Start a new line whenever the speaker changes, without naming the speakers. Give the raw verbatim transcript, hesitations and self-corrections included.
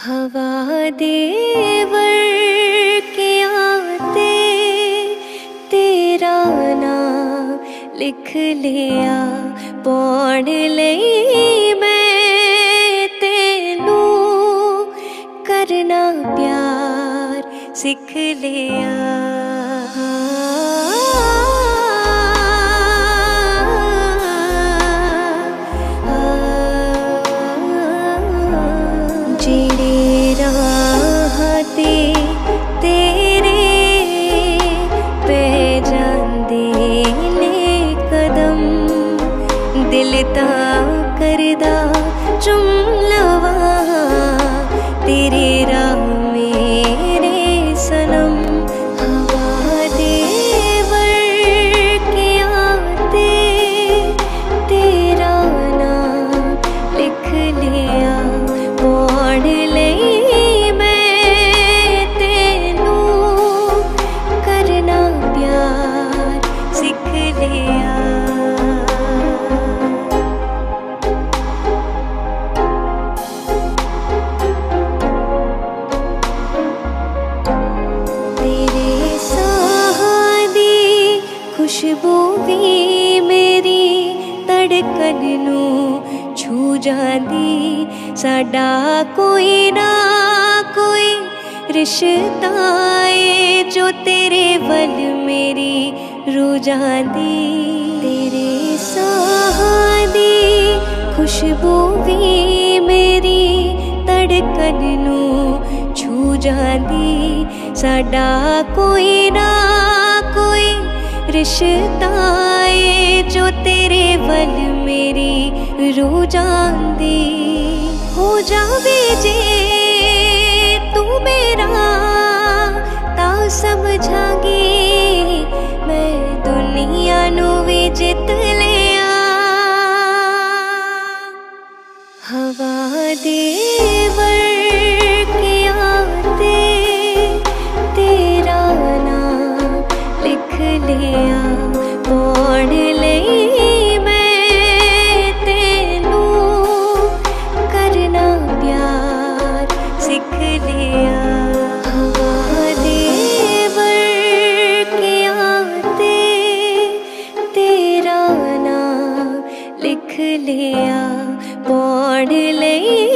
हवा देवर के आते तेरा नाम लिख लिया पौड़ लई मैं तेनू करना प्यार सिख लिया। जेड़े राह ते तेरे पे जांदे ने कदम दिल तां करदा चुम लवां तेरे राह मेरे सनम। हवा देवर के आते तेरा नाम लिख लिया पौड़ लई मैं तेनू करना प्यार सिख लिया। तेरे साह दी खुशबू भी मेरी धड़कन नू छू जांदी साडा कोई ना कोई रिश्ता है जो तेरे वल मेरी रूह जांदी। तेरे साह दी खुशबू भी मेरी धड़कन नू छू जांदी साडा कोई ना कोई रिश्ता है जो तेरे वल मेरी रूह जांदी। हो जावे जे तू मेरा ता समझांगी मैं दुनिया नू भी जित लिया। हवा देवर के आते तेरा नाम लिख लिया पौड़ लई मैं तेनू करना प्यार सिख लिया। हवा देवर के आते तेरा नाम लिख लिया पौड़ लई